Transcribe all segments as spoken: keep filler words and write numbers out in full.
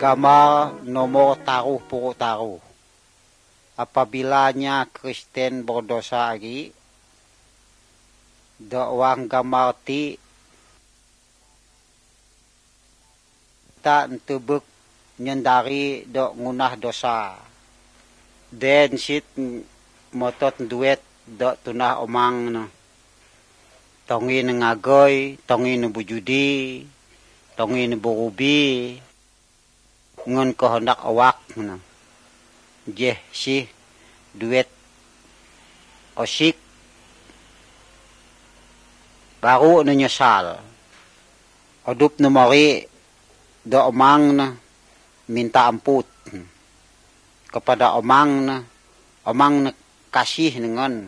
Gambar nomor taruh puro taruh. Apabilanya Kristen berdosa lagi, doang gambar ti tak entubuk nyendari do ngunah dosa. Den sit motot duet do tunah omang na. Tongi ngagoy, tongi bujudi, tongi burubi, ngun kehendak awak na. Jeh si duet osik baru na nyesal. Odup na mari do omang na minta amput kepada omang na, omang na kasih dengan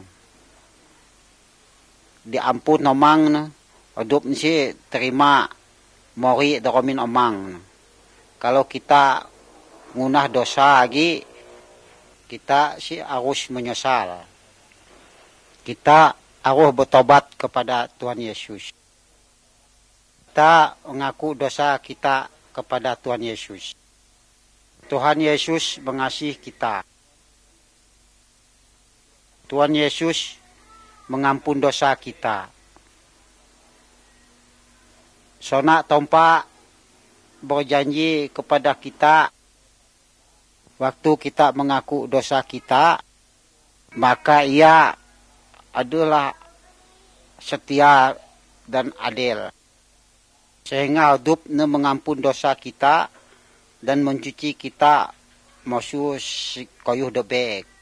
diamput na omang na, odup si terima mori do komin omang na. Kalau kita ngunah dosa lagi, kita si harus menyesal. Kita harus bertobat kepada Tuhan Yesus. Kita mengaku dosa kita kepada Tuhan Yesus. Tuhan Yesus mengasihi kita. Tuhan Yesus mengampun dosa kita. Sonak tompa berjanji kepada kita, waktu kita mengaku dosa kita, maka ia adalah setia dan adil. Sehingga hidup mengampun dosa kita dan mencuci kita masuk koyuh debek.